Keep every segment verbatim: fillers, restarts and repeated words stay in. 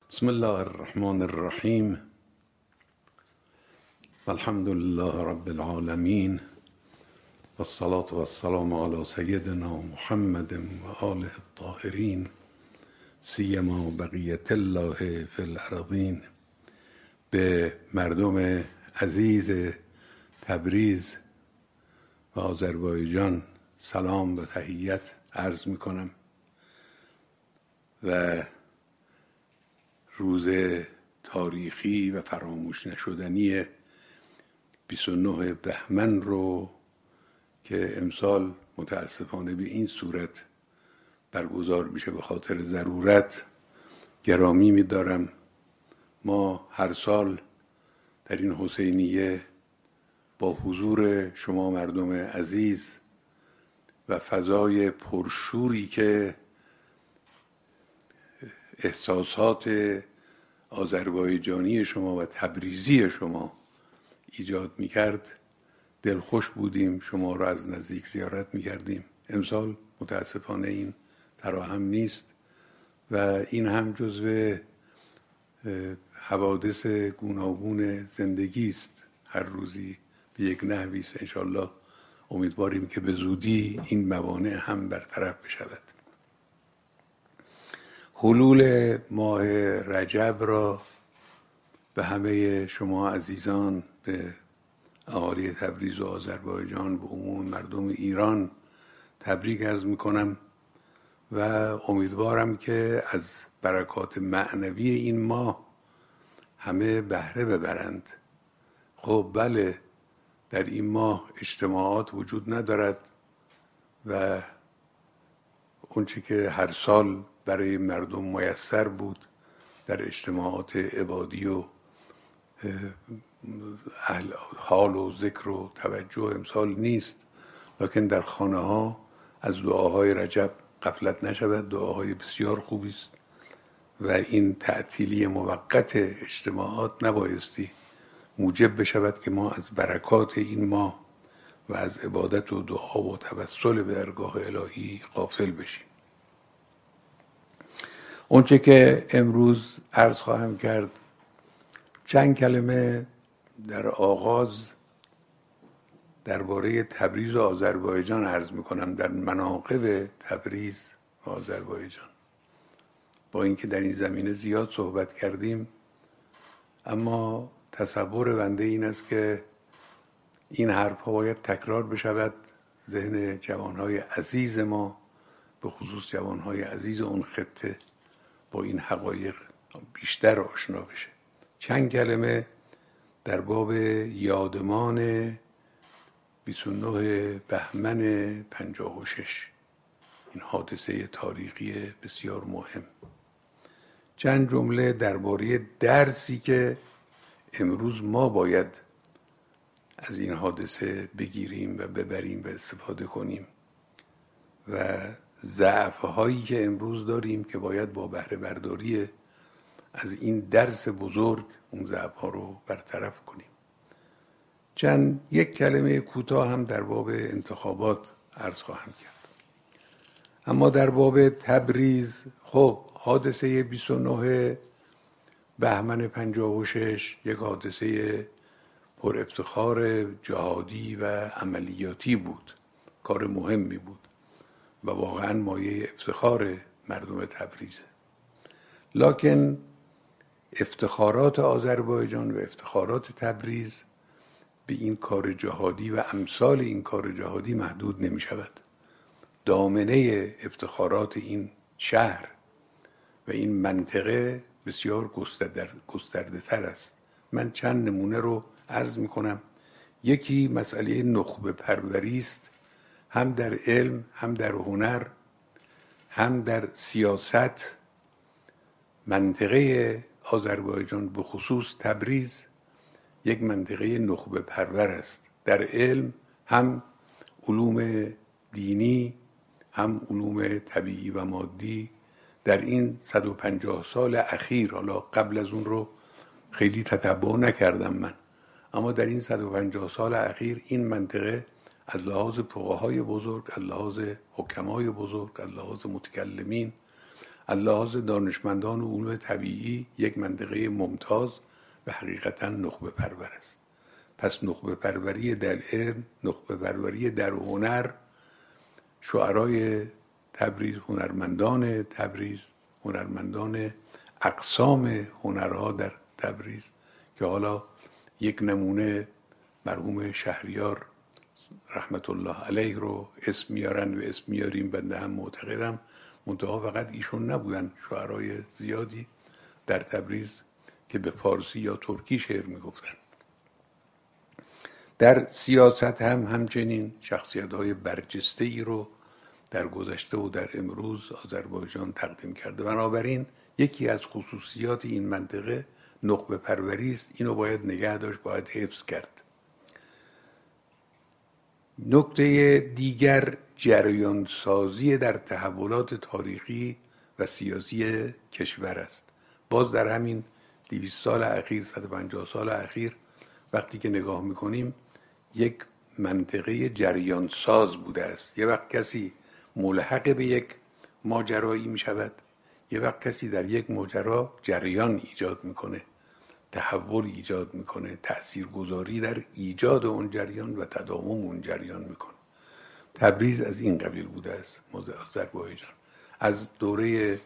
بسم الله الرحمن الرحیم. الحمد لله رب العالمین و الصلاة و السلام علی سیدنا محمد و آله الطاهرین سیما بقیت الله فی الارضین. به مردم عزیز تبریز و آذربایجان سلام و تحیت عرض می کنم و روز تاریخی و فراموش نشدنی بیست و نه بهمن رو که امسال متاسفانه به این صورت برگزار میشه به خاطر ضرورت گرامی می‌دارم. ما هر سال در این حسینیه با حضور شما مردم عزیز و فضای پرشوری که احساسات آذربایجانی شما و تبریزی شما ایجاد میکرد دلخوش بودیم، شما را از نزدیک زیارت میکردیم. امسال متاسفانه این فراهم نیست و این هم جزو حوادث گوناگون زندگی است. هر روزی به یک نحوی است. انشالله امیدواریم که به زودی این موانع هم برطرف بشود. حلول ماه رجب را به همه شما عزیزان، به اهالی تبریز و آذربایجان و عموم مردم ایران تبریک عرض میکنم و امیدوارم که از برکات معنوی این ماه همه بهره ببرند. خب بله، در این ماه اجتماعات وجود ندارد و اونچه که هر سال برای مردم میسر بود در اجتماعات عبادی و اهل حال و ذکر و توجه امسال نیست، لکن در خانه ها از دعاهای رجب غفلت نشود. دعاهای بسیار خوبی است و این تعطیلی موقت اجتماعات نبایستی موجب بشود که ما از برکات این ماه و از عبادت و دعا و توسل به درگاه الهی غافل بشیم. اونچه که امروز عرض خواهم کرد چند کلمه در آغاز درباره تبریز و آذربایجان عرض میکنم، در مناقب تبریز و آذربایجان. با اینکه در این زمینه زیاد صحبت کردیم، اما تصور بنده این است که این حرف‌ها باید تکرار بشود، ذهن جوانهای عزیز ما به خصوص جوانهای عزیز اون خطه با این حقایق بیشتر آشنا بشه. چند کلمه در باب یادمان بیست و نه بهمن پنجاه و شش، این حادثه تاریخی بسیار مهم. چند جمله درباره درسی که امروز ما باید از این حادثه بگیریم و ببریم و استفاده کنیم و ضعف‌هایی که امروز داریم که باید با بهره برداری از این درس بزرگ اون ضعف‌ها رو برطرف کنیم. چند یک کلمه کوتاه هم در باب انتخابات عرض خواهم کرد. اما در باب تبریز، خب حادثه بیست و نه بهمن پنجاه و شش یک حادثه پر افتخار جهادی و عملیاتی بود، کار مهمی بود و واقعا مایه افتخار مردم تبریزه. لکن افتخارات آذربایجان و افتخارات تبریز به این کار جهادی و امثال این کار جهادی محدود نمی شود. دامنه افتخارات این شهر و این منطقه بسیار گسترده تر است. من چند نمونه رو عرض می کنم. یکی مسئله نخبه پروری است، هم در علم، هم در هنر، هم در سیاست. منطقه آذربایجان به خصوص تبریز یک منطقه نخبه پرور است. در علم هم علوم دینی، هم علوم طبیعی و مادی. در این صد و پنجاه سال اخیر، حالا قبل از اون رو خیلی تتبع نکردم من، اما در این صد و پنجاه سال اخیر این منطقه از لحاظ فقهای بزرگ، از لحاظ حکمای بزرگ، از لحاظ متکلمین، از لحاظ دانشمندان و علوم طبیعی یک منطقه ممتاز و حقیقتا نخبه پرور است. پس نخبه پروری در علم، نخبه پروری در هنر، شعرای تبریز، هنرمندان تبریز، هنرمندان اقسام هنرها در تبریز که حالا یک نمونه مرحوم شهریار رحمت الله علیه رو اسم میارن و اسم میاریم، بنده هم معتقدم منتها فقط ایشون نبودن، شعرای زیادی در تبریز که به فارسی یا ترکی شعر میگفتن. در سیاست هم همچنین شخصیت‌های برجسته ای رو در گذشته و در امروز آذربایجان تقدیم کرده. بنابراین یکی از خصوصیات این منطقه نخبه پروری است. اینو باید نگه داشت، باید حفظ کرد. نکته دیگر جریان سازی در تحولات تاریخی و سیاسی کشور است. باز در همین دویست سال اخیر، صد و پنجاه سال اخیر وقتی که نگاه میکنیم یک منطقه جریان ساز بوده است. یه وقت کسی ملحق به یک ماجرایی می شود، یه وقت کسی در یک ماجرا جریان ایجاد میکنه، تحول ایجاد میکنه، تأثیرگذاری در ایجاد اون جریان و تداوم اون جریان میکنه. تبریز از این قبیل بوده است. آذربایجان از دوره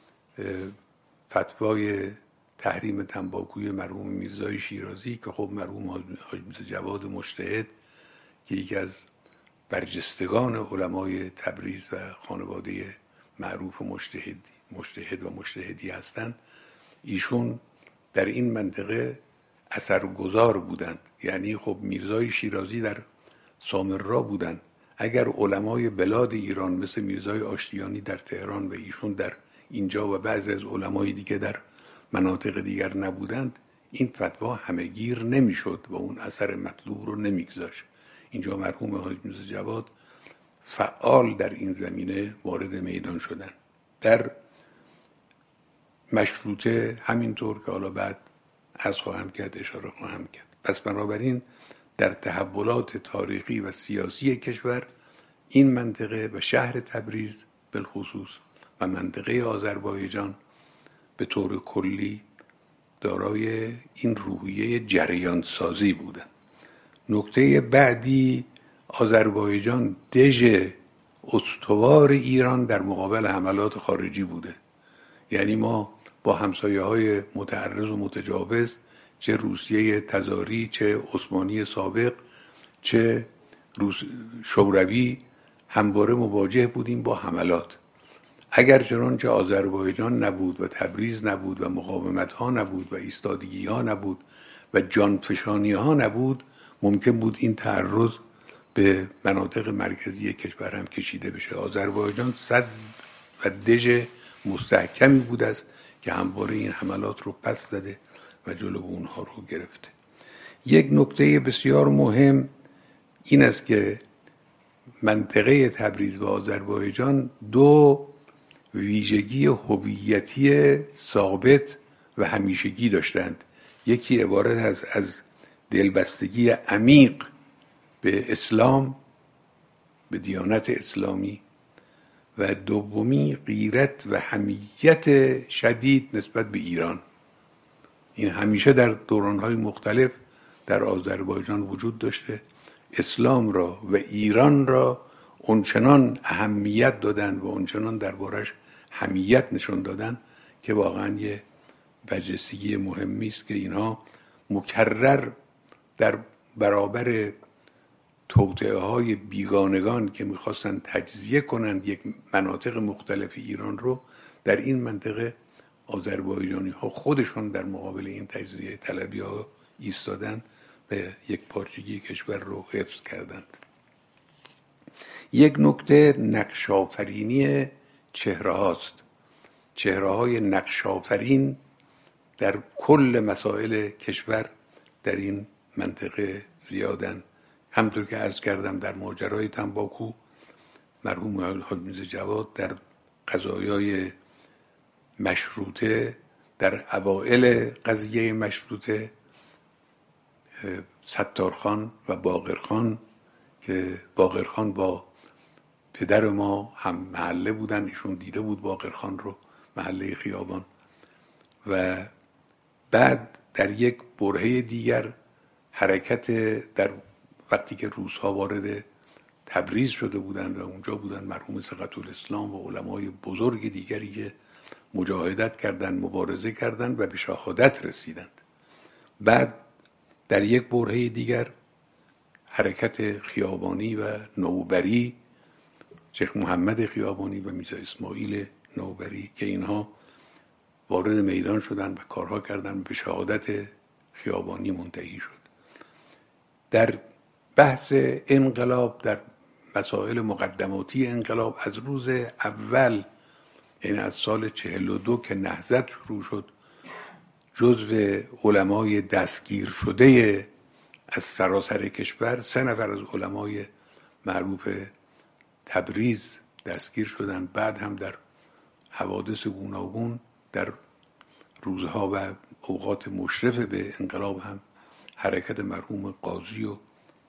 فتوای تحریم تنباکوی مرحوم میرزای شیرازی که خب مرحوم حاج میرزا جواد مجتهد که یکی از برجستگان علمای تبریز و خانواده معروف مجتهد مجتهد و مجتهدی هستند، ایشون در این منطقه اثرگذار بودند. یعنی خب میرزای شیرازی در سامرا بودند، اگر علمای بلاد ایران مثل میرزای آشتیانی در تهران و ایشون در اینجا و بعضی از علمای دیگه در مناطق دیگر نبودند، این فتوا همهگیر نمیشد و اون اثر مطلوب رو نمیگذاشت. اینجا مرحوم حاج میرزا جواد فعال در این زمینه وارد میدان شدن. در مشروطه همینطور که حالا بعد از خواهم کرد، اشاره خواهم کرد. پس بنابراین در تحولات تاریخی و سیاسی کشور این منطقه و شهر تبریز بالخصوص و منطقه آذربایجان به طور کلی دارای این روحیه جریان سازی بودن. نکته بعدی، آذربایجان دژ استوار ایران در مقابل حملات خارجی بوده. یعنی ما با همسایه های متعرض و متجاوز، چه روسیه تزاری، چه عثمانی سابق، چه شوروی، همواره مواجه بودیم با حملات. اگر چنانچه آذربایجان نبود و تبریز نبود و مقاومت ها نبود و ایستادگی ها نبود و جانفشانی ها نبود، ممکن بود این تعرض به مناطق مرکزی کشور هم کشیده بشه. آذربایجان صد و دژ مستحکمی بود است که همواره این حملات رو پس زده و جلو اونها رو گرفته. یک نکته بسیار مهم این است که منطقه تبریز و آذربایجان دو ویژگی هویتی ثابت و همیشگی داشتند. یکی عبارت از از دلبستگی عمیق به اسلام، به دیانت اسلامی، و دومی غیرت و حمیت شدید نسبت به ایران. این همیشه در دورانهای مختلف در آذربایجان وجود داشته. اسلام را و ایران را اونچنان اهمیت دادن و اونچنان دربارش حمیت نشون دادن که واقعا یه برجستگی مهمی است که اینها مکرر در برابر توطئه های بیگانگان که میخواستن تجزیه کنند یک مناطق مختلف ایران رو، در این منطقه آذربایجانی ها خودشون در مقابل این تجزیه طلبی ها ایستادن و یک پارچگی کشور رو حفظ کردند. یک نکته نقش‌آفرینی چهره هاست. چهره های نقش‌آفرین در کل مسائل کشور در این منطقه زیادن. همطور که عرض کردم در ماجرای تنباکو مرحوم حاج میرزا جواد در قضایای مشروطه، در اوائل قضیه مشروطه، ستارخان و باقرخان که باقرخان با پدر ما هم محله بودن، ایشون دیده بود باقرخان رو محله خیابان. و بعد در یک برهه دیگر حرکت در وقتی که روس‌ها وارد تبریز شده بودند و اونجا بودند مرحوم ثقة الاسلام و علمای بزرگ دیگری که مجاهدت کردند، مبارزه کردند و به شهادت رسیدند. بعد در یک برهه دیگر حرکت خیابانی و نوبری، شیخ محمد خیابانی و میرزا اسماعیل نوبری که اینها وارد میدان شدند و کارها کردند و به شهادت خیابانی منتهی شد. در بحث انقلاب، در مسائل مقدماتی انقلاب، از روز اول، یعنی از سال چهل و دو که نهضت شروع شد، جزو علمای دستگیر شده از سراسر کشور سه نفر از علمای معروف تبریز دستگیر شدند. بعد هم در حوادث گوناگون در روزها و اوقات مشرف به انقلاب هم حرکت مرحوم قاضی و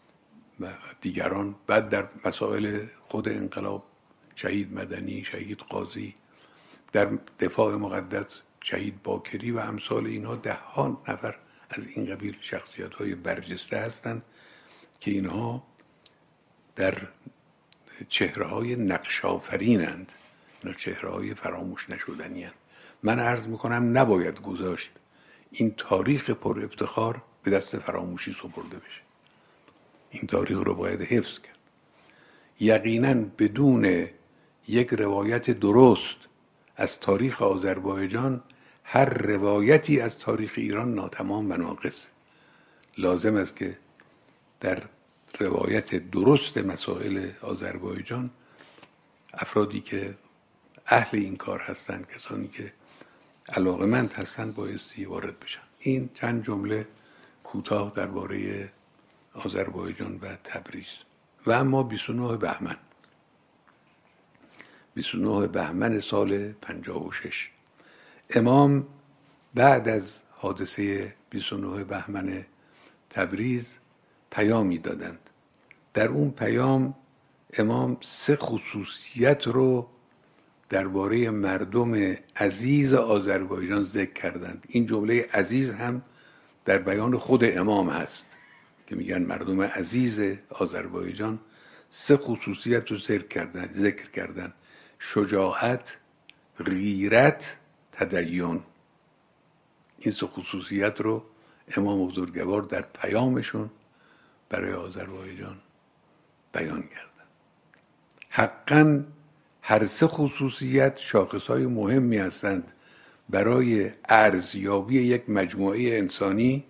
دیگران، بعد در مسائل خود انقلاب شهید مدنی، شهید قاضی، در دفاع مقدس شهید باکری و امثال اینها، ده ها نفر از این قبیل شخصیت های برجسته هستند که اینها در چهره های نقش آفرینند، اینا چهره های فراموش نشدنی هستند. من عرض میکنم نباید گذاشت این تاریخ پر افتخار به دست فراموشی سپرده بشه. این تاریخ رو باید حفظ کرد. یقینا بدون یک روایت درست از تاریخ آذربایجان هر روایتی از تاریخ ایران ناتمام و ناقص. لازم است که در روایت درست مسائل آذربایجان افرادی که اهل این کار هستند، کسانی که علاقمند هستند، بایستی وارد بشن. این چند جمله کوتاه درباره آذربایجان و تبریز. و اما بیست و نه بهمن بیست و نه بهمن سال پنجاه و شش امام بعد از حادثه بیست و نه بهمن تبریز پیامی دادند. در اون پیام امام سه خصوصیت رو درباره مردم عزیز آذربایجان ذکر کردند. این جمله عزیز هم در بیان خود امام هست که میگن مردم عزیز آذربایجان سه خصوصیت رو ذکر کردن ذکر کردن: شجاعت، غیرت، تدین. این سه خصوصیت رو امام بزرگوار در پیامشون برای آذربایجان بیان کردن. حقاً هر سه خصوصیت شاخصهای مهمی هستند برای ارزیابی یک مجموعه انسانی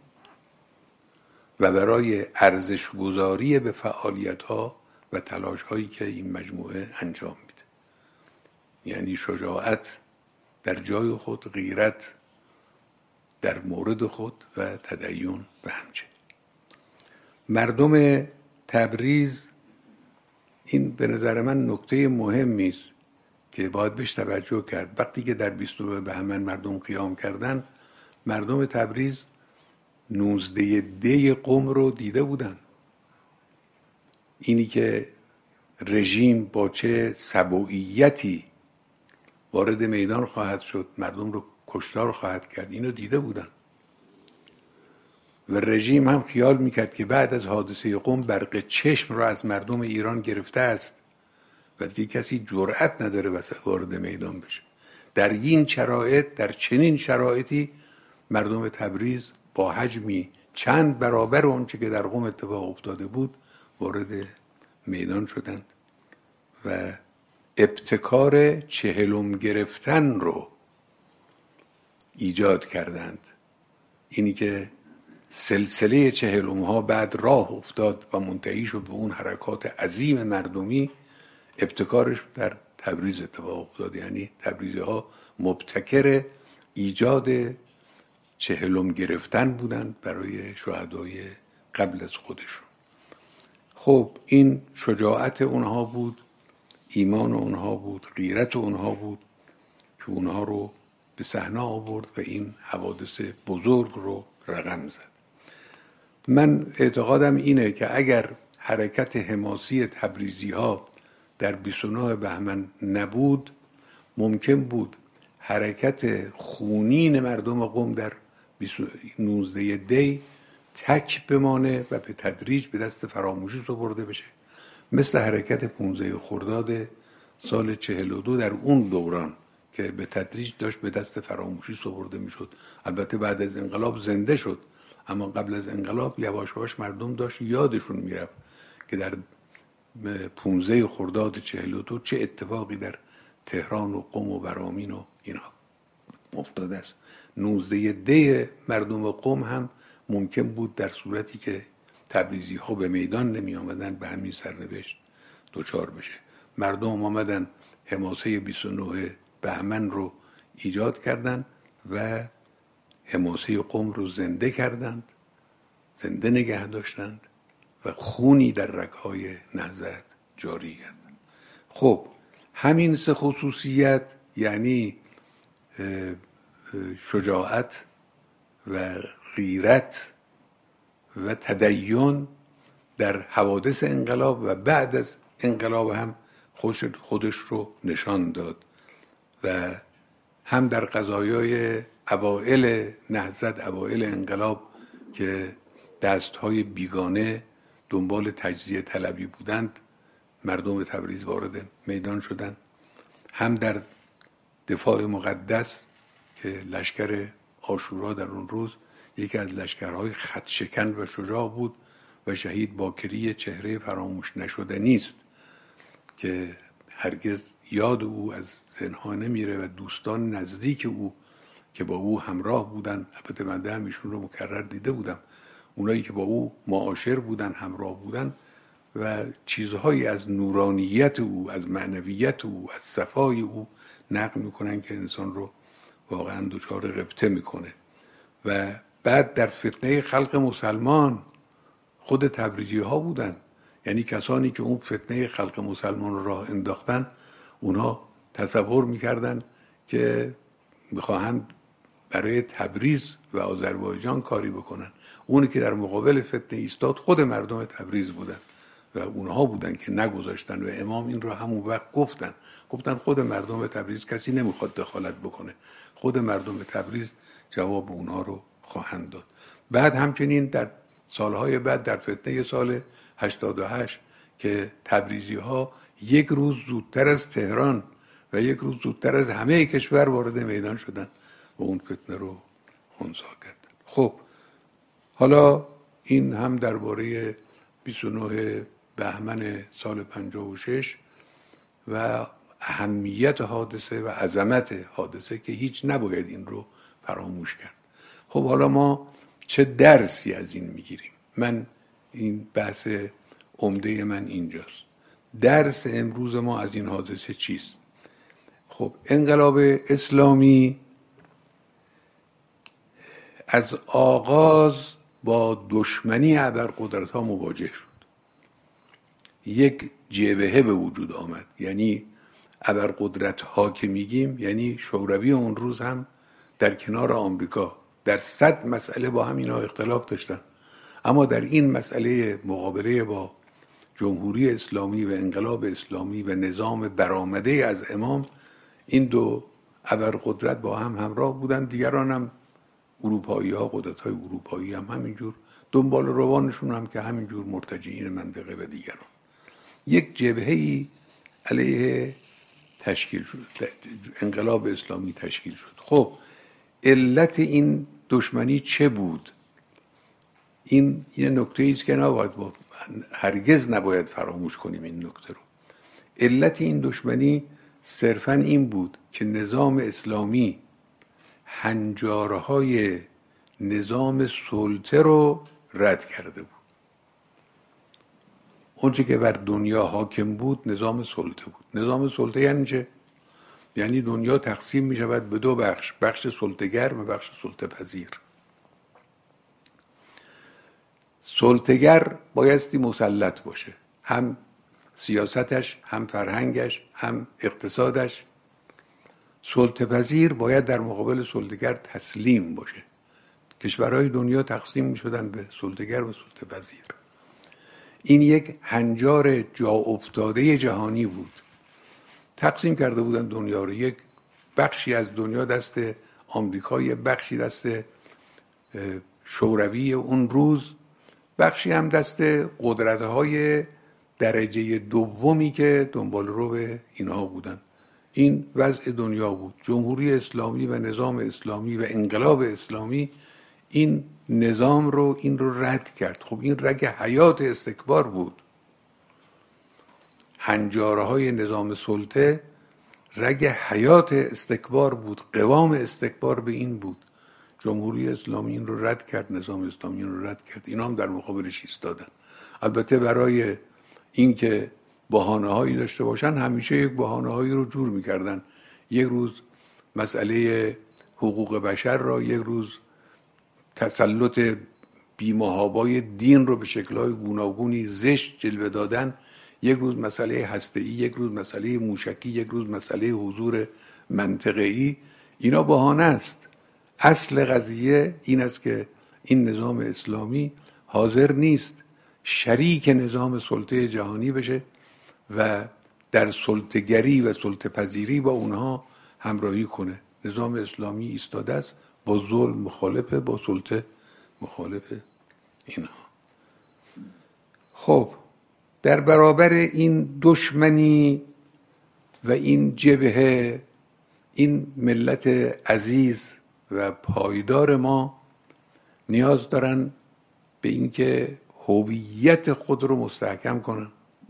و برای ارزش‌گذاری به فعالیت‌ها و تلاش‌هایی که این مجموعه انجام میده. یعنی شجاعت در جای خود، غیرت در مورد خود و تدین به همچنین. مردم تبریز، این به نظر من نکته مهمی است که باید بهش توجه کرد. وقتی که در بیست و نه بهمن مردم قیام کردن، مردم تبریز نوزده دی قم رو دیده بودن. اینی که رژیم با چه سبوعیتی وارد میدان خواهد شد، مردم رو کشتار خواهد کرد، اینو دیده بودن. و رژیم هم خیال میکرد که بعد از حادثه قم برق چشم رو از مردم ایران گرفته است و دیگه کسی جرأت نداره وارد میدان بشه. در این شرایط، در چنین شرایطی مردم تبریز با حجمی چند برابر اونچه که در قم اتفاق افتاده بود وارد میدان شدند و ابتکار چهلم گرفتن رو ایجاد کردند. اینی که سلسله چهلم ها بعد راه افتاد و منتهی شد به اون حرکات عظیم مردمی، ابتکارش در تبریز اتفاق افتاد. یعنی تبریزی ها مبتکر ایجاد چهلم گرفتن بودند برای شهدای قبل از خودشون. خب این شجاعت اونها بود، ایمان اونها بود، غیرت اونها بود که اونها رو به صحنه آورد و این حوادث بزرگ رو رقم زد. من اعتقادم اینه که اگر حرکت حماسی تبریزی ها در بیست و نه بهمن نبود، ممکن بود حرکت خونین مردم قم در نوزده دی تک بمانه و به تدریج به دست فراموشی سپرده بشه، مثل حرکت پانزده خرداد سال چهل و دو در اون دوران که به تدریج داشت به دست فراموشی سپرده میشد. البته بعد از انقلاب زنده شد، اما قبل از انقلاب یواش یواش مردم داشت یادشون میرفت که در پانزده خرداد چهل و دو چه اتفاقی در تهران و قم و برامین و اینها افتاده است. نوزده دی مردم قم هم ممکن بود در صورتی که تبریزی ها به میدان نمی آمدن به همین سرنوشت دچار بشه. مردم آمدن حماسه بیست و نه بهمن رو ایجاد کردند و حماسه قم رو زنده کردند، زنده نگه داشتند و خونی در رگ‌های نهضت جاری کردند. خب همین سه خصوصیت، یعنی شجاعت و غیرت و تدین، در حوادث انقلاب و بعد از انقلاب هم خودش رو نشان داد و هم در قضایای اوائل نهضت، اوائل انقلاب که دستهای بیگانه دنبال تجزیه طلبی بودند، مردم تبریز وارد میدان شدند، هم در دفاع مقدس که لشکر عاشورا در اون روز یکی از لشکرهای خط شکن و شجاع بود و شهید باکری چهره فراموش نشدنی است که هرگز یاد او از ذهن‌ها نمیره و دوستان نزدیک او که با او همراه بودن، البته من هم ایشون رو مکرر دیده بودم، اونایی که با او معاشر بودن، همراه بودن و چیزهایی از نورانیت او، از معنویت او، از صفای او نقل میکنن که انسان رو واقعا دچار غبطه میکنه. و بعد در فتنه خلق مسلمان خود تبریزی ها بودن، یعنی کسانی که اون فتنه خلق مسلمان رو راه انداختن، اونها تصور میکردن که میخواهند برای تبریز و آذربایجان کاری بکنن. اونی که در مقابل فتنه ایستاد خود مردم تبریز بودن و اونها بودن که نگذاشتن و امام این رو همون وقت گفتن گفتن خود مردم تبریز، کسی نمیخواد دخالت بکنه، خود مردم تبریز جواب اونها رو خواهند داد. بعد همچنین در سالهای بعد در فتنه سال هشتاد و هشت که تبریزی ها یک روز زودتر از تهران و یک روز زودتر از همه کشور وارد میدان شدن و اون فتنه رو خنثی کردن. خب حالا این هم درباره بیست و نه بهمن سال پنجاه و شش و اهمیت حادثه و عظمت حادثه که هیچ نباید این رو فراموش کرد. خب حالا ما چه درسی از این میگیریم؟ من این بحث عمده من اینجاست. درس امروز ما از این حادثه چیست؟ خب انقلاب اسلامی از آغاز با دشمنی ابرقدرت‌ها مواجه شد. یک جبهه به وجود آمد، یعنی ابرقدرت‌ها که میگیم یعنی شوروی اون روز هم در کنار آمریکا در صد مسئله با هم اینا اختلاف داشتن، اما در این مسئله مقابله با جمهوری اسلامی و انقلاب اسلامی و نظام برآمده از امام، این دو ابرقدرت با هم همراه بودن. دیگران هم اروپایی ها، قدرت های اروپایی هم همینجور دنبال روانشون هم که همینجور مرتجعین منطقه و دیگران. یک جبهه‌ای علیه تشکیل شد، انقلاب اسلامی تشکیل شد. خب علت این دشمنی چه بود؟ این یه نکته ایست که نباید با هرگز نباید فراموش کنیم این نکته رو. علت این دشمنی صرفاً این بود که نظام اسلامی هنجارهای نظام سلطه رو رد کرده بود. اونچه که بر دنیا حاکم بود نظام سلطه بود. نظام سلطه یعنی چه؟ یعنی دنیا تقسیم می شود به دو بخش، بخش سلطه‌گر و بخش سلطه پذیر. سلطه‌گر بایستی مسلط باشه، هم سیاستش، هم فرهنگش، هم اقتصادش. سلطه پذیر باید در مقابل سلطه‌گر تسلیم باشه. کشورهای دنیا تقسیم می شدن به سلطه‌گر و سلطه پذیر. این یک هنجار جا افتاده جهانی بود. تقسیم کرده بودن دنیا رو، یک بخشی از دنیا دست آمریکا، یه بخشی دست شوروی اون روز، بخشی هم دست قدرت‌های درجه دومی که دنبال رو به اینها بودن. این وضع دنیا بود. جمهوری اسلامی و نظام اسلامی و انقلاب اسلامی این نظام رو این رو رد کرد. خب این رگ حیات استکبار بود. هنجارهای نظام سلطه رگ حیات استکبار بود. قوام استکبار به این بود. جمهوری اسلامی این رو رد کرد، نظام اسلامی این رو رد کرد. اینا هم در مقابلش ایستادن. البته برای اینکه بهانه‌هایی داشته باشن همیشه یک بهانه‌هایی رو جور می‌کردن. یک روز مسئله حقوق بشر را، یک روز تسلط بی‌محابای دین رو به شکل‌های گوناگونی زشت جلوه دادن، یک روز مسئله هسته‌ای، یک روز مسئله موشکی، یک روز مسئله حضور منطقه‌ای. اینا بهانه است. اصل قضیه این است که این نظام اسلامی حاضر نیست شریک نظام سلطه جهانی بشه و در سلطه‌گری و سلطه‌پذیری با اونها همراهی کنه. نظام اسلامی ایستاده است، با ظلم مخالفه، با سلطه مخالفه. اینها. خب در برابر این دشمنی و این جبهه، این ملت عزیز و پایدار ما نیاز دارن به اینکه هویت خود رو مستحکم کنن،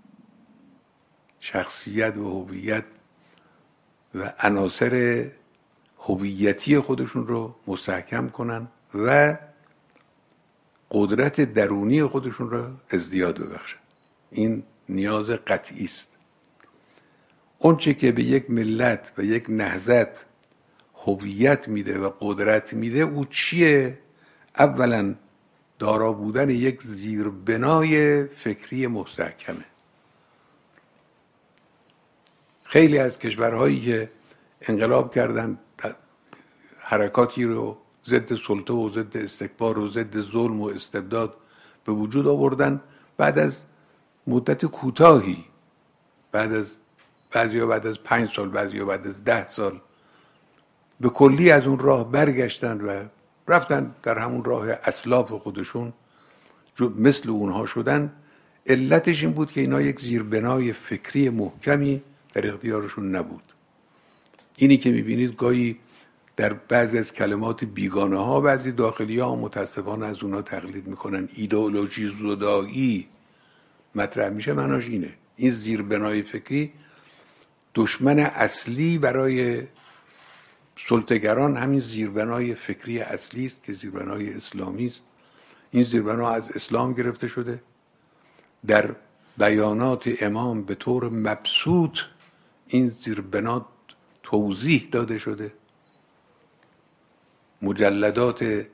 شخصیت و هویت و عناصر هویتی خودشون رو مستحکم کنن و قدرت درونی خودشون رو ازدیاد ببخشن. این نیاز قطعی است. اونچه که به یک ملت و یک نهضت هویت میده و قدرت میده او چیه؟ اولا دارا بودن یک زیربنای فکری مستحکمه. خیلی از کشورهایی که انقلاب کردن، حرکاتی رو ضد سلطه و ضد استکبار و ضد ظلم و استبداد به وجود آوردن، بعد از مدت کوتاهی، بعد از بعضیا بعد از پنج سال، بعضیا بعد از ده سال به کلی از اون راه برگشتن و رفتن در همون راه اسلاف خودشون، مثل اونها شدن. علتش این بود که اینا یک زیربنای فکری محکمی در اختیارشون نبود. اینی که میبینید گاهی در بعضی از کلمات بیگانه ها بعضی داخلی ها متاسفانه از اونها تقلید میکنن. ایدئولوژی زدایی مطرح میشه، معناش اینه. این زیربنای فکری دشمن اصلی برای سلطه‌گران همین زیربنای فکری اصلی است که زیربنای اسلامی است. این زیربنا از اسلام گرفته شده، در بیانات امام به طور مبسوط این زیربنا توضیح داده شده. مجلدات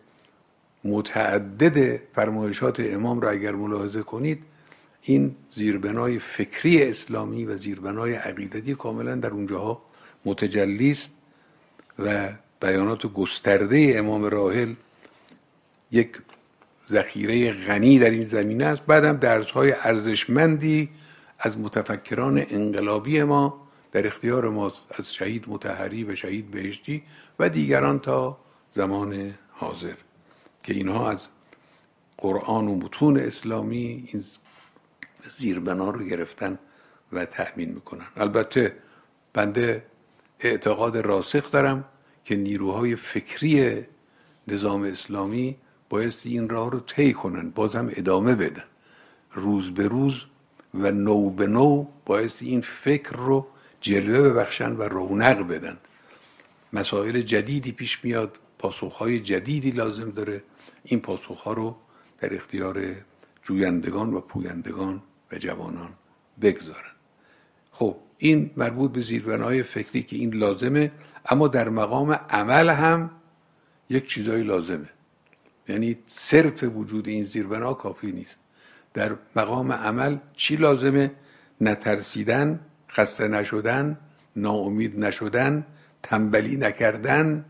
متعدد فرمایشات امام را اگر ملاحظه کنید، این زیربنای فکری اسلامی و زیربنای عقیدتی کاملا در اونجاها متجلی است و بیانات گسترده امام راحل یک ذخیره غنی در این زمینه است. بعدم درس‌های ارزشمندی از متفکران انقلابی ما در اختیار ماست، از شهید مطهری و شهید بهشتی و دیگران تا زمان حاضر، که اینها از قرآن و متون اسلامی این زیربنا رو گرفتن و تأمین میکنن. البته بنده اعتقاد راسخ دارم که نیروهای فکری نظام اسلامی بایستی این راه رو طی کنن، باز هم ادامه بدن، روز به روز و نو به نو بایستی این فکر رو جلوه ببخشن و رونق بدن. مسائل جدیدی پیش میاد، پاسخهای جدیدی لازم داره. این پاسخها رو در اختیار جویندگان و پویندگان و جوانان بگذارن. خب این مربوط به زیربنای فکری که این لازمه، اما در مقام عمل هم یک چیزایی لازمه. یعنی صرف وجود این زیربنا کافی نیست. در مقام عمل چی لازمه؟ نترسیدن، خسته نشدن، ناامید نشدن، تنبلی نکردن،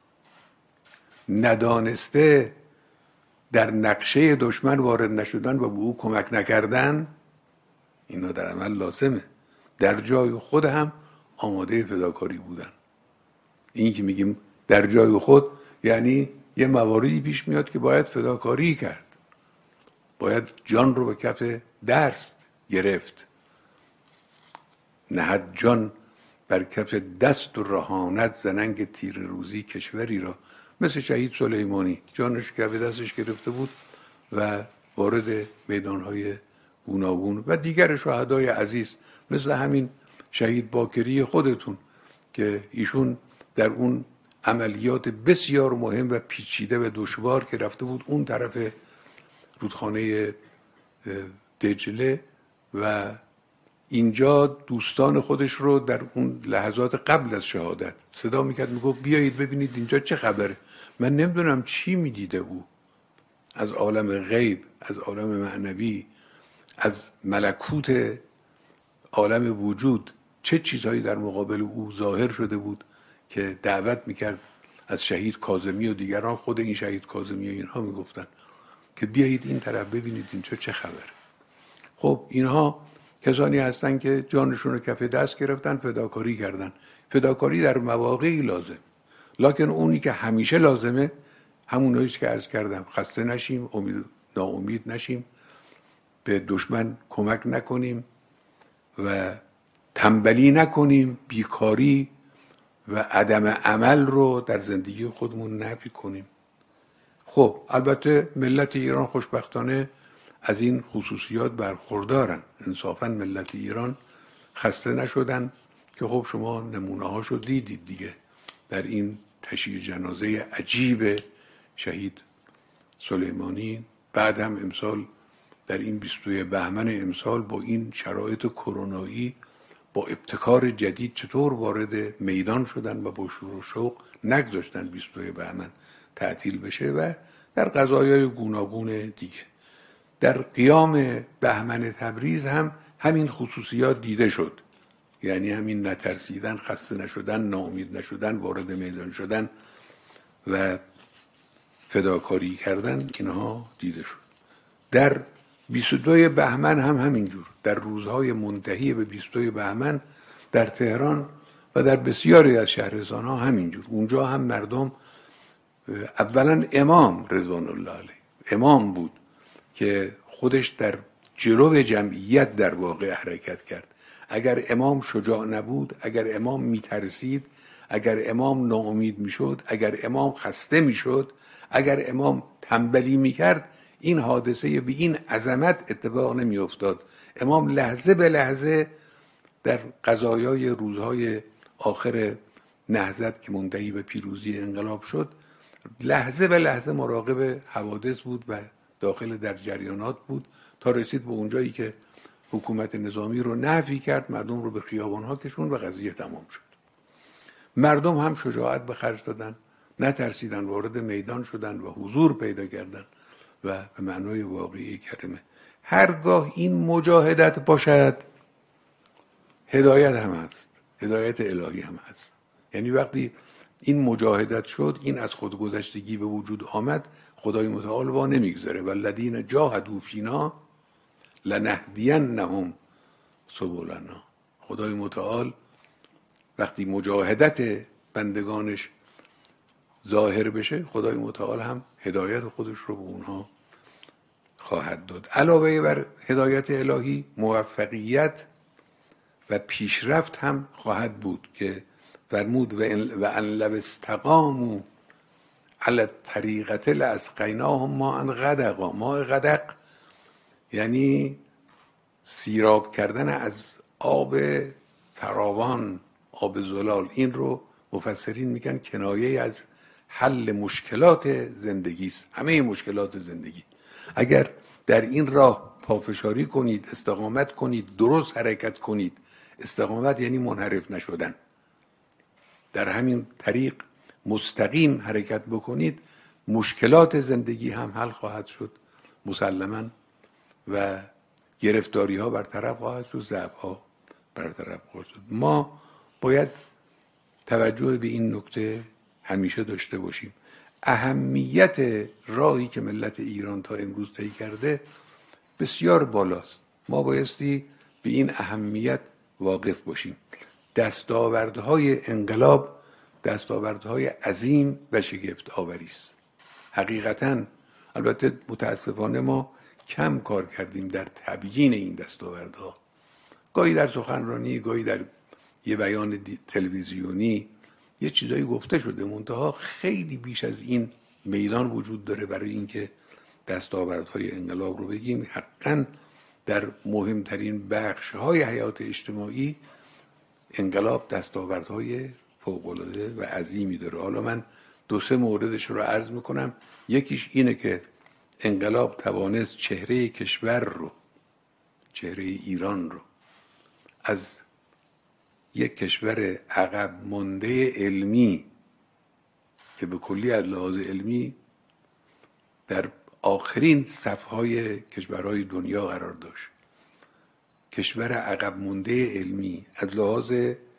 ندانسته در نقشه دشمن وارد نشدن و به او کمک نکردن. اینا در عمل لازمه. در جای خود هم آماده فداکاری بودن. این که میگیم در جای خود یعنی یه مواردی پیش میاد که باید فداکاری کرد، باید جان رو به کف دست گرفت، نهد جان بر کف دست و رهانت زننگ تیر روزی کشوری را. مثل شهید سلیمانی جانش کف دستش گرفته بود و وارد میدانهای گوناگون و دیگر شهدای عزیز مثل همین شهید باکری خودتون که ایشون در اون عملیات بسیار مهم و پیچیده و دشوار که رفته بود اون طرف رودخانه دجله و اینجا دوستان خودش رو در اون لحظات قبل از شهادت صدا میکرد، میگفت بیایید ببینید اینجا چه خبره. من نمیدونم چی میدیده او از عالم غیب، از عالم معنوی، از ملکوت عالم وجود، چه چیزهایی در مقابل او ظاهر شده بود که دعوت میکرد از شهید کاظمی و دیگران. خود این شهید کاظمی و اینها میگفتن که بیایید این طرف ببینید اینجا چه خبره. خب اینها کسانی هستن که جانشون رو کف دست گرفتن، فداکاری کردن. فداکاری در مواقعی لازم، لکن اونی که همیشه لازمه همونایی که عرض کردم، خسته نشیم، امید ناامید نشیم، به دشمن کمک نکنیم و تنبلی نکنیم، بیکاری و عدم عمل رو در زندگی خودمون نفی کنیم. خب البته ملت ایران خوشبختانه از این خصوصیات برخوردارن. انصافا ملت ایران خسته نشدن که خب شما نمونه هاشو دیدید دیگه در این تشییع جنازه عجیب شهید سلیمانی. بعد هم امسال در این بیستوی بهمن امسال با این شرایط کرونایی با ابتکار جدید چطور وارد میدان شدن و با شور و شوق نگذاشتن بیستوی بهمن تعطیل بشه و در قضایای گوناگون دیگه. در قیام بهمن تبریز هم همین خصوصیات دیده شد، یعنی همین نترسیدن، خسته نشدن، ناامید نشدن، وارد میدان شدن و فداکاری کردن، اینها دیده شد. در بیست و دو بهمن هم همینجور، در روزهای منتهی به بیست و دو بهمن در تهران و در بسیاری از شهرستان‌ها همینجور. اونجا هم مردم، اولا امام رضوان الله علیه امام بود که خودش در جلو جمعیت در واقع حرکت کرد. اگر امام شجاع نبود، اگر امام میترسید، اگر امام ناامید میشد، اگر امام خسته میشد، اگر امام تنبلی میکرد، این حادثه به این عظمت اتفاق نمیافتاد. امام لحظه به لحظه در قضایای روزهای آخر نهضت که منتهی به پیروزی انقلاب شد، لحظه به لحظه مراقب حوادث بود و داخل در جریانات بود تا رسید به اونجایی که حکومت نظامی رو نفی کرد، مردم رو به خیابان‌ها کشوند و قضیه تمام شد. مردم هم شجاعت به خرج دادن، نترسیدن، وارد میدان شدن و حضور پیدا کردن و به معنای واقعی کلمه. هرگاه این مجاهدت باشد، هدایت هم هست، هدایت الهی هم هست. یعنی وقتی این مجاهدت شد، این از خودگذشتگی به وجود آمد، خدای متعال وا نمیگذاره. والذین جاهدوا فینا لنهدینهم سبلنا. خدای متعال وقتی مجاهدت بندگانش ظاهر بشه، خدای متعال هم هدایت خودش رو به اونها خواهد داد. علاوه بر هدایت الهی، موفقیت و پیشرفت هم خواهد بود که فرمود و ان لو استقاموا علی الطریقة لاسقیناهم ماء غدقا. ماء غدق یعنی سیراب کردن از آب فراوان، آب زلال. این رو مفسرین میگن کنایه از حل مشکلات زندگی است، همه مشکلات زندگی. اگر در این راه پافشاری کنید، استقامت کنید، درست حرکت کنید، استقامت یعنی منحرف نشدن، در همین طریق مستقیم حرکت بکنید، مشکلات زندگی هم حل خواهد شد مسلماً و گرفتاری ها برطرف خواهد شد، ضعف ها برطرف خواهد شد. ما باید توجه به این نکته همیشه داشته باشیم. اهمیت راهی که ملت ایران تا امروز طی کرده بسیار بالاست. ما بایستی به این اهمیت واقف باشیم. دستاوردهای انقلاب دستاوردهای عظیم و شگفت آوری است. حقیقتاً البته متاسفانه ما کم کار کردیم در تبیین این دستاوردها. گاهی در سخنرانی، گاهی در یه بیان تلویزیونی یه چیزایی گفته شده، منتها خیلی بیش از این میدان وجود داره برای اینکه دستاوردهای انقلاب رو بگیم. حقاً در مهمترین بخش‌های حیات اجتماعی انقلاب دستاوردهای فوق‌العاده و عظیمی داره. حالا من دو سه موردش رو عرض میکنم. یکیش اینه که انقلاب توانست چهره کشور رو، چهره ایران رو، از یک کشور عقب مانده علمی که به کلی از لحاظ علمی در آخرین صفهای کشورهای دنیا قرار داشت، کشور عقب مانده علمی از لحاظ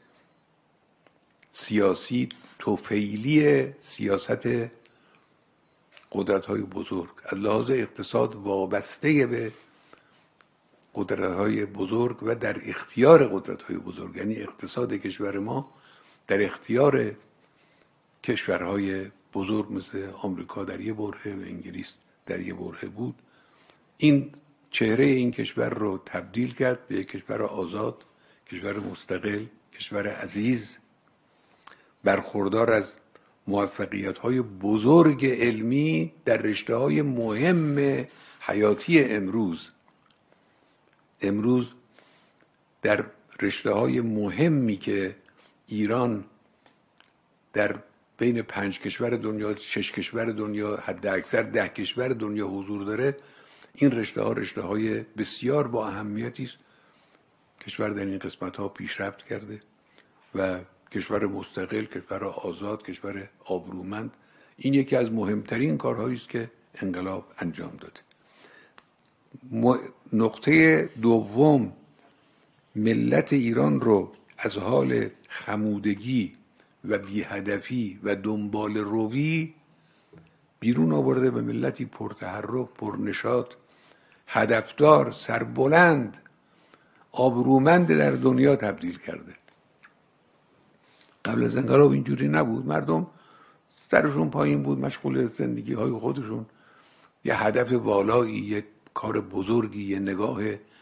سیاسی، طفیلی سیاست قدرت‌های بزرگ، از لحاظ اقتصاد وابسته به قدرت‌های بزرگ و در اختیار قدرت‌های بزرگ، یعنی اقتصاد کشور ما در اختیار کشورهای بزرگ مثل آمریکا در یه برهه و انگلیس در یه برهه بود. این چهره این کشور رو تبدیل کرد به یک کشور آزاد، کشور مستقل، کشور عزیز، برخوردار از موفقیت‌های بزرگ علمی در رشته‌های مهم حیاتی امروز. امروز در رشته‌های مهمی که ایران در بین پنج کشور دنیا، شش کشور دنیا، حد اکثر ده کشور دنیا حضور داره، این رشته‌ها رشته‌های بسیار با اهمیتی است. کشور در این قسمت‌ها پیشرفت کرده و کشور مستقل، کشور آزاد، کشور آبرومند. این یکی از مهمترین کارهایی است که انقلاب انجام داده. نقطه دوم، ملت ایران رو از حال خمودگی و بی‌هدفی و دنبال روی بیرون آورده، به ملتی پرتحرک، پرنشاط، هدفدار، سربلند، آبرومند در دنیا تبدیل کرده. قبل از انقلاب اینجوری نبود. مردم سرشون پایین بود، مشغول زندگی های خودشون، یه هدف والایی، یه کار بزرگی، یه نگاه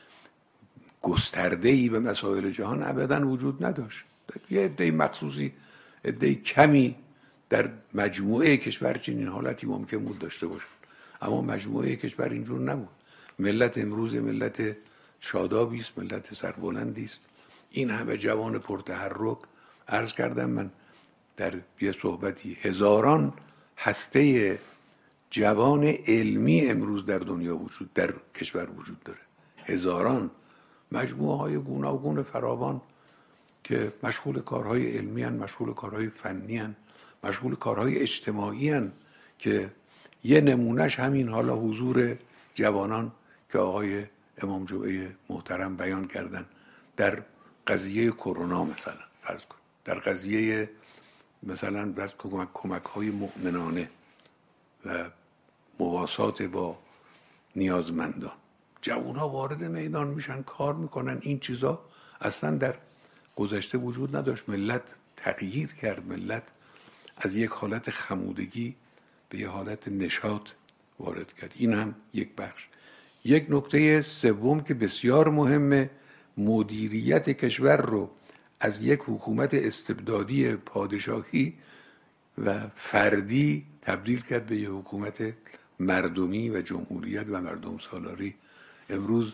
گسترده‌ای به مسائل جهان ابداً وجود نداشت. یه عده مخصوصی، عده کمی در مجموعه کشور چنین حالتی ممکن بود داشته باشن، اما مجموعه کشور اینجور نبود. ملت امروز ملت شادابی است، ملت سربلندی است. این همه جوان پرتحرک، عرض کردم من در یه صحبتی، هزاران هسته جوان علمی امروز در دنیا وجود، در کشور وجود داره. هزاران مجموعه های گوناگون فراوان که مشغول کارهای علمی هن، مشغول کارهای فنی هن، مشغول کارهای اجتماعی هن، که یه نمونهش همین حالا حضور جوانان که آقای امام جمعه محترم بیان کردن در قضیه کرونا، مثلا فرض کن در قضیه مثلا بس کمک کمک های مؤمنانه و مواسات با نیازمندان، جوان ها وارد میدان میشن، کار میکنن. این چیزا اصلا در گذشته وجود نداشت. ملت تغییر کرد، ملت از یک حالت خمودگی به یک حالت نشاط وارد کرد. این هم یک بخش. یک نکته سوم که بسیار مهمه، مدیریت کشور رو از یک حکومت استبدادی پادشاهی و فردی تبدیل کرد به یک حکومت مردمی و جمهوریت و مردم سالاری. امروز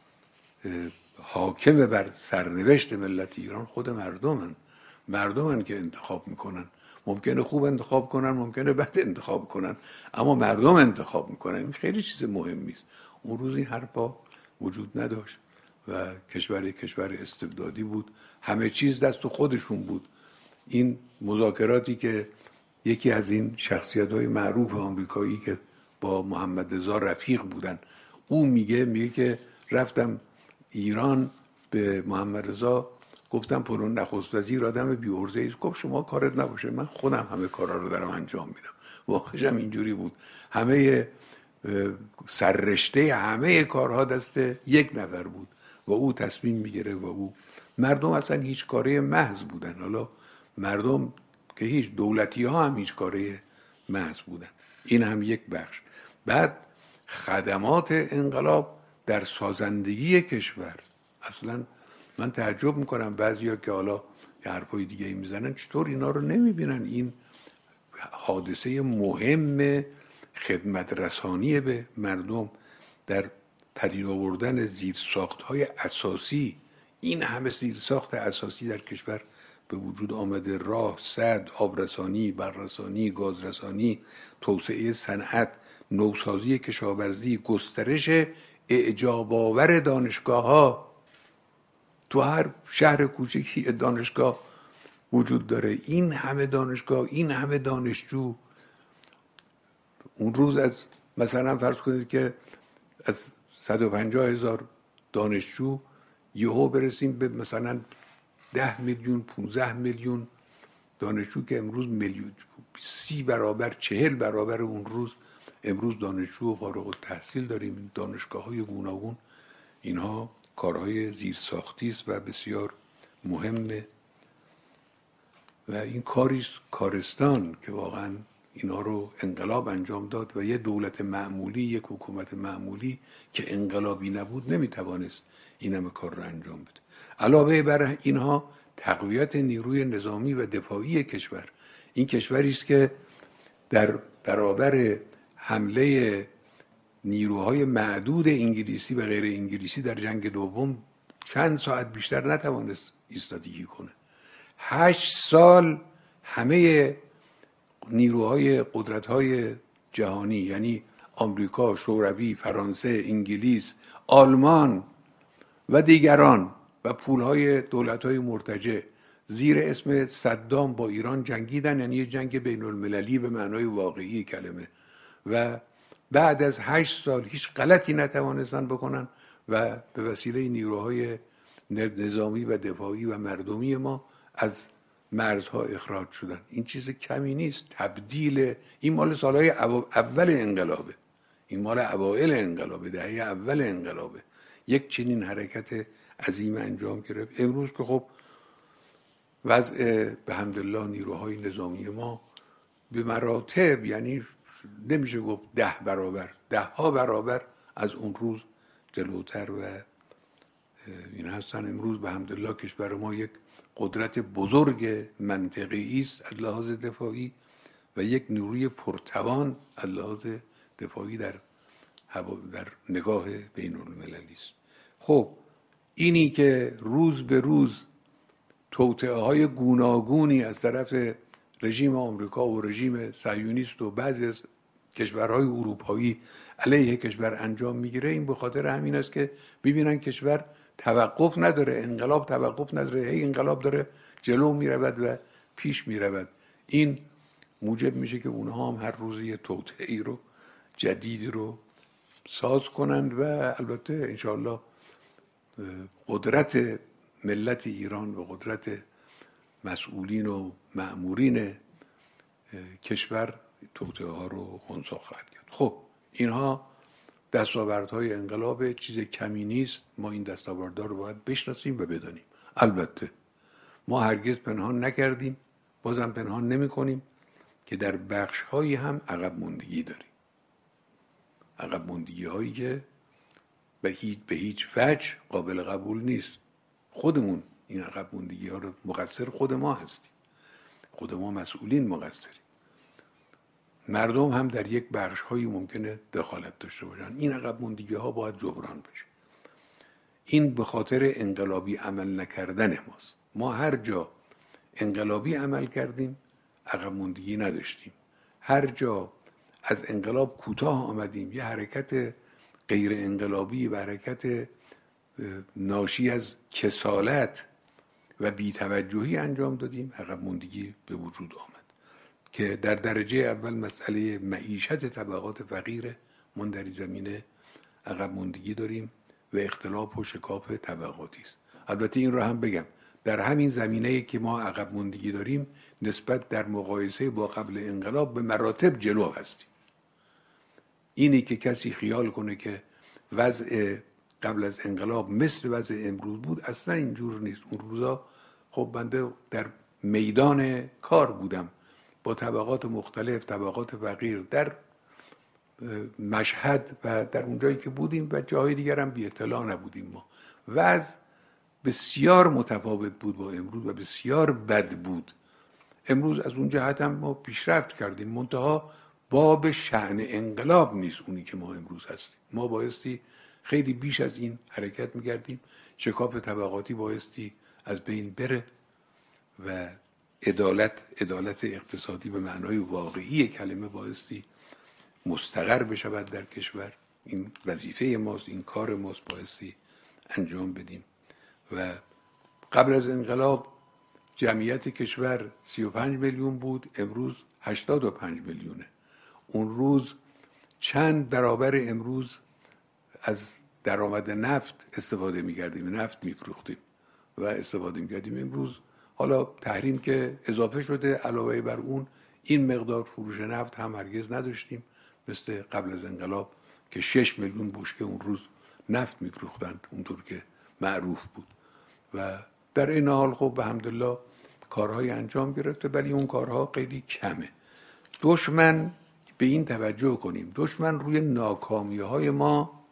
حاکم بر سرنوشت ملت ایران خود مردمن. مردمن که انتخاب میکنن. ممکنه خوب انتخاب کنن، ممکنه بد انتخاب کنن، اما مردم انتخاب میکنن. این خیلی چیز مهمی است. اون روز این حرفا وجود نداشت و کشور کشور استبدادی بود، همه چیز دست خودشون بود. این مذاکراتی که یکی از این شخصیت‌های معروف آمریکایی که با محمد رضا رفیق بودن، او میگه میگه که رفتم ایران، به محمد رضا گفتم پرون نخست وزیر آدم بی عرضه‌ای است. گفت شما کارت نباشه، من خودم همه کارا رو دارم انجام میدم. واقعا هم اینجوری بود. همه سررشته همه کارها دست یک نفر بود و او تصمیم میگیره و او. مردم اصلا هیچ کاره محض بودن. حالا مردم که هیچ دولتی ها هم هیچ کاره محض بودن. این هم یک بخش. بعد خدمات انقلاب در سازندگی کشور. اصلا من تعجب میکنم بعضیا که حالا یه حرفای دیگه میزنن چطور اینا رو نمیبینن. این حادثه مهم خدمت رسانی به مردم در پدید آوردن زیرساخت‌های اساسی، این همه زیرساخت اساسی در کشور به وجود آمده، راه، سد، آبرسانی، برق‌رسانی، گازرسانی، توسعه صنعت، نوسازی کشاورزی، گسترش اعجاب‌آور دانشگاه‌ها. تو هر شهر کوچکی دانشگاه وجود داره. این همه دانشگاه، این همه دانشجو. اون روز از مثلا فرض کنید که از صد و پنجاه هزار دانشجو یهو برسیم به مثلا ده میلیون، پونزده میلیون دانشجو که امروز میلیون، سی برابر، چهل برابر اون روز امروز دانشجو و فارغ التحصیل داریم. دانشگاه های گوناگون. اینها کارهای زیرساختی است و بسیار مهمه و این کاریست کارستان که واقعا اینا رو انقلاب انجام داد و یه دولت معمولی، یک حکومت معمولی که انقلابی نبود نمیتوانست این همه کار رو انجام بده. علاوه بر اینها تقویت نیروی نظامی و دفاعی کشور. این کشوری است که در برابر حمله نیروهای معدود انگلیسی و غیر انگلیسی در جنگ دوم چند ساعت بیشتر نتوانست ایستادگی کنه. هشت سال همه نیروهای قدرت‌های جهانی، یعنی آمریکا، شوروی، فرانسه، انگلیس، آلمان و دیگران و پولهای دولت‌های مرتجع زیر اسم صدام با ایران جنگیدن، یعنی یه جنگ بین المللی به معنای واقعی کلمه، و بعد از هشت سال هیچ غلطی نتوانستن بکنن و به وسیله نیروهای نظامی و دفاعی و مردمی ما از مرزها اخراج شدن. این چیز کمی نیست. تبدیل این مال سالهای اول انقلابه، این مال اوائل انقلابه، دهه اول انقلابه. یک چنین حرکت عظیم انجام گرفت. امروز که خب وضع به حمدالله نیروهای نظامی ما به مراتب، یعنی نمیشه گفت ده برابر، ده ها برابر از اون روز جلوتر و این هستن. امروز به حمدالله کشور ما یک قدرت بزرگ منطقه‌ای است از لحاظ دفاعی و یک نیروی پرتوان از لحاظ دفاعی در در نگاه بین المللی است. خب اینی که روز به روز توطئه های گوناگونی از طرف رژیم آمریکا و رژیم صهیونیست و بعضی از کشورهای اروپایی علیه کشور انجام میگیره، این به خاطر همین است که ببینن کشور توقف نداره، انقلاب توقف نداره، هی انقلاب داره جلو میرود و پیش میرود. این موجب میشه که اونها هم هر روز یه توطئه‌ای رو جدیدی رو ساز کنند و البته انشاءالله قدرت ملت ایران و قدرت مسئولین و مأمورین کشور توطئه ها رو خنثی خواهد کرد. خب اینها دستاوردهای انقلاب، چیز کمی نیست. ما این دستاوردها رو باید بشناسیم و بدانیم. البته ما هرگز پنهان نکردیم، بازم پنهان نمی کنیم که در بخش هایی هم عقب ماندگی داریم. عقب ماندگی هایی که به هیچ به هیچ وجه قابل قبول نیست. خودمون این عقب ماندگی ها رو مقصر خود ما هستیم. خود ما مسئولین مقصریم. مردم هم در یک بخش هایی ممکنه دخالت داشته باشن. این عقب ماندگی ها باید جبران بشه. این به خاطر انقلابی عمل نکردن ماست. ما هر جا انقلابی عمل کردیم عقب ماندگی نداشتیم. هر جا از انقلاب کوتاه آمدیم، یه حرکت غیر انقلابی و حرکت ناشی از کسالت و بی‌توجهی انجام دادیم، عقب ماندگی به وجود آمد که در درجه اول مسئله معیشت طبقات فقیره. ما در این زمینه عقب ماندگی داریم و اختلاف و شکاف طبقاتی است. البته این رو هم بگم، در همین زمینه‌ای که ما عقب ماندگی داریم نسبت در مقایسه با قبل انقلاب به مراتب جلو هستیم. اینی که کسی خیال کنه که وضع قبل از انقلاب مثل وضع امروز بود، اصلا اینجور نیست. اون روزا خب بنده در میدان کار بودم با طبقات مختلف، طبقات فقیر در مشهد و در اونجایی که بودیم و جاهای دیگر هم بی اطلاع نبودیم. ما وضع بسیار متفاوت بود با امروز و بسیار بد بود. امروز از اون جهت هم ما پیشرفت کردیم، منتها باب شأن انقلاب نیست اونی که ما امروز هستیم. ما بایستی خیلی بیش از این حرکت می‌کردیم. شکاف طبقاتی بایستی از بین بره و عدالت عدالت اقتصادی به معنای واقعی کلمه بایستی مستقر بشود در کشور. این وظیفه ماست، این کار ماست، بایستی انجام بدیم. و قبل از انقلاب جمعیت کشور سی و پنج میلیون بود، امروز هشتاد و پنج میلیونه. اون روز چند برابر امروز از درآمد نفت استفاده می‌کردیم، نفت می‌فروختیم و استفاده می‌کردیم. امروز حالا تحریم که اضافه شده، علاوه بر اون این مقدار فروش نفت هم هرگز نداشتیم مثل قبل از انقلاب که شش میلیون بشکه اون روز نفت می‌فروختند اونطور که معروف بود. و در این حال خب به حمدالله کارهای انجام گرفته، ولی اون کارها خیلی کمه. دشمن به این توجه کنیم، دشمن روی ناکامی‌های ما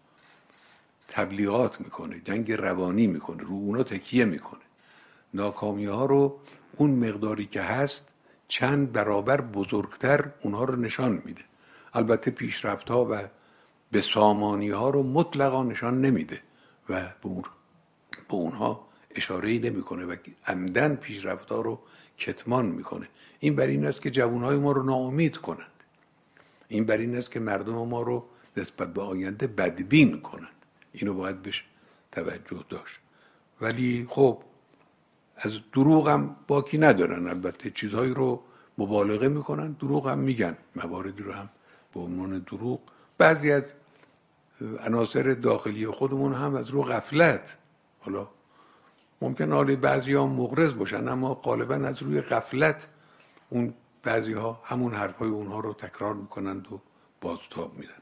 تبلیغات میکنه، جنگ روانی میکنه، رو اونا تکیه میکنه. ناکامی‌ها رو اون مقداری که هست چند برابر بزرگتر اونها رو نشان میده. البته پیشرفت‌ها و بسامانی‌ها رو مطلقا نشان نمیده و به اون به اونها اشاره‌ای نمی‌کنه و عمدن پیشرفت‌ها رو کتمان میکنه. این بر این است که جوانهای ما رو ناامید کنند. این بر این است که مردم ما رو نسبت به آینده بدبین کنند. اینو باید بهش توجه داشت. ولی خب از دروغ هم باکی ندارن، البته چیزهایی رو مبالغه میکنن، دروغ هم میگن، مواردی رو هم به عنوان دروغ. بعضی از عناصر داخلی خودمون هم از رو غفلت، حالا ممکن حالی بعضی ها مغرض باشن اما غالبا از روی غفلت اون بعضی ها همون حرفای اونها رو تکرار میکنند و بازتاب میدن.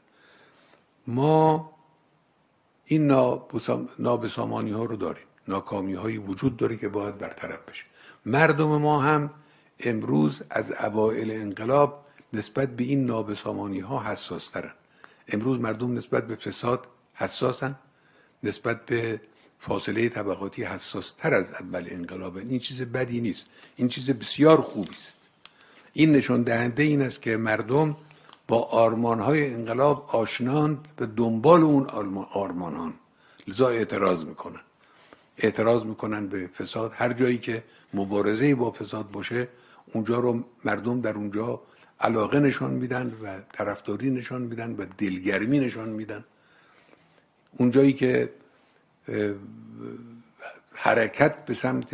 ما این نابسامانی ها رو داریم، ناکامی هایی وجود داره که باید برطرف بشه. مردم ما هم امروز از اوایل انقلاب نسبت به این نابسامانی ها حساس ترن. امروز مردم نسبت به فساد حساسن، نسبت به فاصله طبقاتی حساس تر از اول انقلاب. این چیز بدی نیست، این چیز بسیار خوبی است. این نشون دهنده این است که مردم با آرمان‌های انقلاب آشناند و دنبال اون آرمان‌هان، لذا اعتراض میکنن. اعتراض میکنن به فساد. هر جایی که مبارزه با فساد باشه اونجا رو مردم در اونجا علاقه نشان میدن و طرفداری نشان میدن و دلگرمی نشان میدن. اونجایی که حرکت به سمت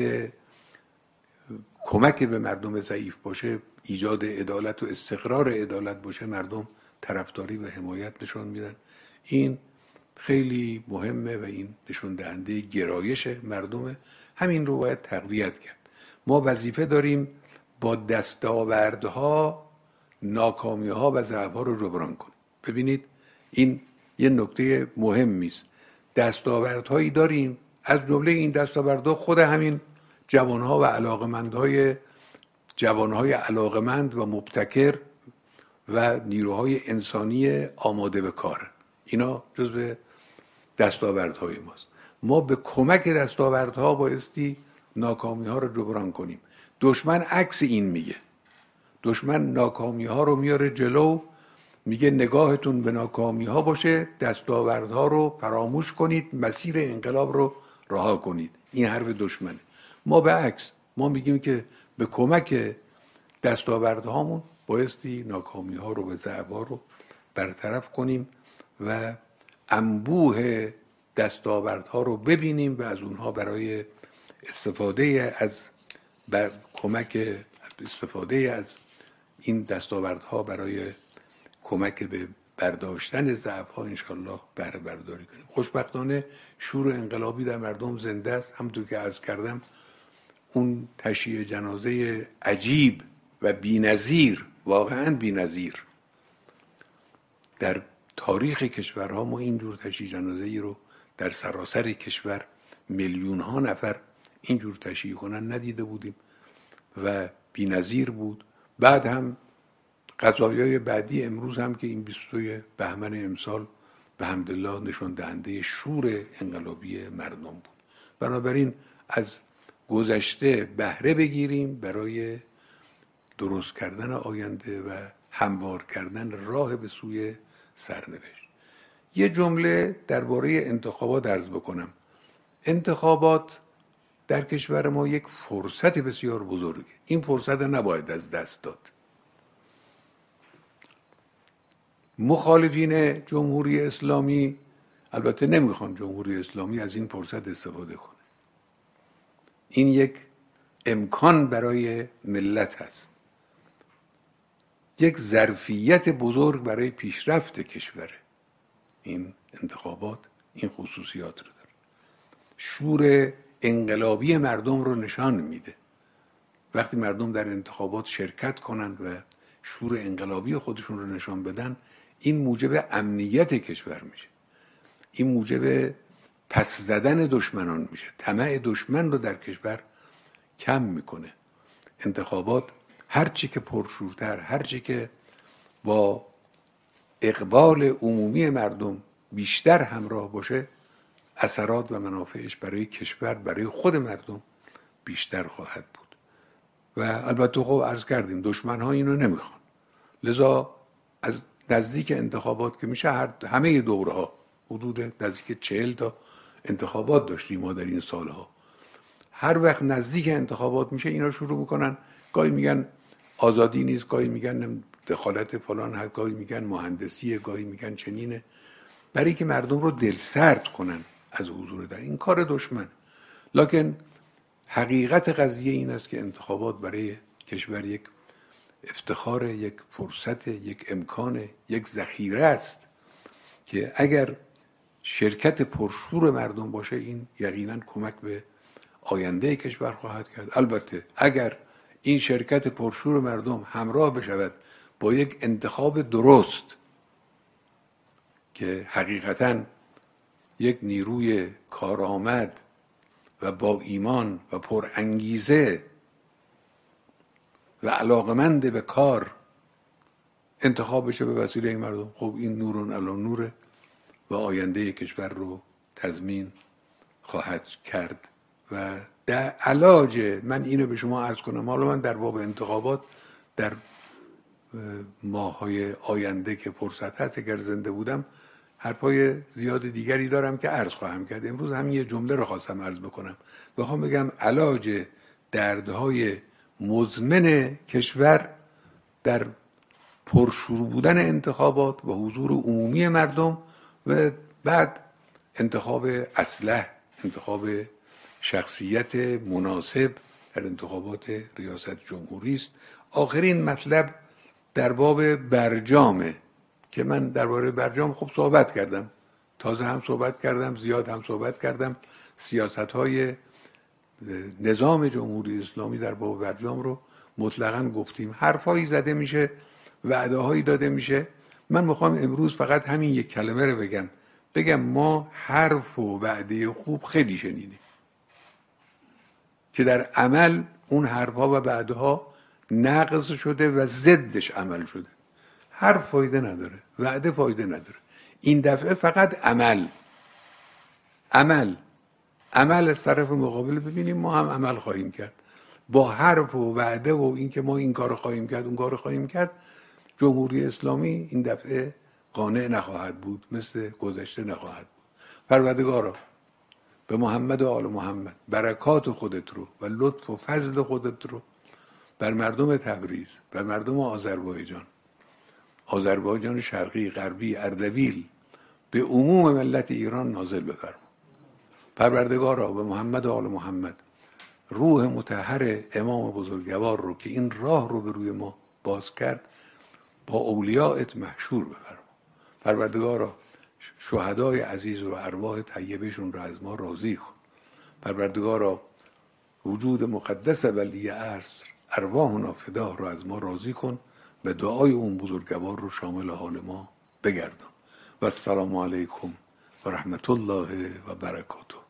کمک به مردم ضعیف باشه، ایجاد عدالت و استقرار عدالت باشه، مردم طرفداری و حمایت نشان میدن. این خیلی مهمه و این نشون دهنده گرایش مردمه. همین رو باید تقویت کرد. ما وظیفه داریم با دستاوردها ناکامی‌ها و ضعف‌ها رو جبران کنیم. ببینید این یه نکته مهمی است. دستاوردهایی داریم، از جمله این دستاوردها خود همین جوانها و علاقمندهای جوانهای علاقمند و مبتکر و نیروهای انسانی آماده به کار. اینا جزو دستاوردهای ماست. ما به کمک دستاوردها بایستی ناکامی ها رو جبران کنیم. دشمن عکس این میگه. دشمن ناکامی ها رو میاره جلو، میگه نگاهتون به ناکامی ها باشه، دستاوردها رو فراموش کنید، مسیر انقلاب رو رها کنید. این حرف دشمنه. ما به عکس ما میگیم که به کمک دستاوردهامون بایستی ناکامی ها رو و ضعف ها رو برطرف کنیم و انبوه دستاوردها رو ببینیم و از اونها برای استفاده از بر کمک استفاده از این دستاوردها برای کمک به برداشتن ضعف‌ها انشالله بهره برداری کنیم. خوشبختانه شور انقلابی در مردم زنده است. همونطور که عرض کردم اون تشییع جنازه عجیب و بی‌نظیر، واقعاً بی‌نظیر، در تاریخ کشورها ما اینجور تشییع جنازه‌ای رو در سراسر کشور میلیون ها نفر اینجور تشییع کنن ندیده بودیم و بی‌نظیر بود. بعد هم قضایای بعدی امروز هم که این بیست و دو بهمن امسال به حمدالله نشان دهنده شور انقلابی مردم بود. بنابراین از گذشته بهره بگیریم برای درست کردن آینده و هموار کردن راه به سوی سرنوشت. یه جمله درباره انتخابات عرض بکنم. انتخابات در کشور ما یک فرصت بسیار بزرگه. این فرصت نباید از دست داد. مخالفین جمهوری اسلامی البته نمیخوان جمهوری اسلامی از این فرصت استفاده کنه. این یک امکان برای ملت هست، یک ظرفیت بزرگ برای پیشرفت کشوره. این انتخابات این خصوصیات رو داره. شور انقلابی مردم رو نشان میده. وقتی مردم در انتخابات شرکت کنند و شور انقلابی خودشون رو نشان بدن، این موجب امنیت کشور میشه. این موجب پس زدن دشمنان میشه. طمع دشمن رو در کشور کم میکنه. انتخابات هرچی که پرشورتر، هرچی که با اقبال عمومی مردم بیشتر همراه باشه، اثرات و منافعش برای کشور، برای خود مردم بیشتر خواهد بود. و البته خب عرض کردیم دشمن ها اینو نمیخوان. لذا از نزدیک انتخابات که میشه، هر همه دوره ها حدود نزدیک چهل تا انتخابات داشتیم ما در این سالها. هر وقت نزدیک انتخابات میشه اینا شروع میکنن، گاهی میگن آزادی نیست، گاهی میگن دخالت فلان هست، گاهی میگن مهندسیه، گاهی میگن چنینه، برای که مردم رو دلسرد کنن از حضور در این کار دشمن. لکن حقیقت قضیه این است که انتخابات برای کشور یک افتخار، یک فرصت، یک امکان، یک ذخیره است که اگر شرکت پرشور مردم باشه، این یقینا کمک به آینده کشور خواهد کرد. البته اگر این شرکت پرشور مردم همراه بشود با یک انتخاب درست که حقیقتاً یک نیروی کارآمد و با ایمان و پر انگیزه و علاقمند به کار انتخاب بشه به وسیله این مردم، خب این نورون علی نوره و آینده کشور رو تضمین خواهد کرد. و در علاج من اینو به شما عرض کنم، حالا من در باب انتخابات در ماه‌های آینده که فرصت هست اگر زنده بودم حرفای زیاد دیگری دارم که عرض خواهم کرد. امروز همین یه جمله رو خواستم عرض بکنم. بخوام بگم علاج دردهای مزمن کشور در پرشور بودن انتخابات و حضور عمومی مردم و بعد انتخاب اصلح، انتخاب شخصیت مناسب در انتخابات ریاست جمهوری است. آخرین مطلب در باب برجامه که من درباره برجام خب صحبت کردم، تازه هم صحبت کردم، زیاد هم صحبت کردم. سیاست‌های نظام جمهوری اسلامی در باب برجام رو مطلقاً گفتیم. حرفایی زده میشه، وعده‌هایی داده میشه. من میخوام امروز فقط همین یک کلمه رو بگم بگم ما حرف و وعده خوب خیلی شنیدیم که در عمل اون حرفها و وعده‌ها نقض شده و ضدش عمل شده. حرف فایده نداره، وعده فایده نداره. این دفعه فقط عمل عمل عمل از طرف مقابل ببینیم. ما هم عمل خواهیم کرد با حرف و وعده و این که ما این کار خواهیم کرد اون کار خواهیم کرد. جمهوری اسلامی این دفعه قانع نخواهد بود، مثل گذشته نخواهد بود. پروردگارا به محمد و آل محمد برکات خودت رو و لطف و فضل خودت رو بر مردم تبریز، بر مردم آذربایجان، آذربایجان شرقی، غربی، اردبیل، به عموم ملت ایران نازل بفرما. پروردگارا به محمد و آل محمد روح مطهر امام بزرگوار رو که این راه رو به روی ما باز کرد با اولیاءت محشور بفرما. پروردگارا شهدای عزیز و ارواح طیبشون رو از ما راضی کن. پروردگارا وجود مقدس ولی عصر ارواحنا فدا رو از ما راضی کن و دعای اون بزرگوار رو شامل حال ما بگردان. و السلام علیکم و رحمت الله و برکاته.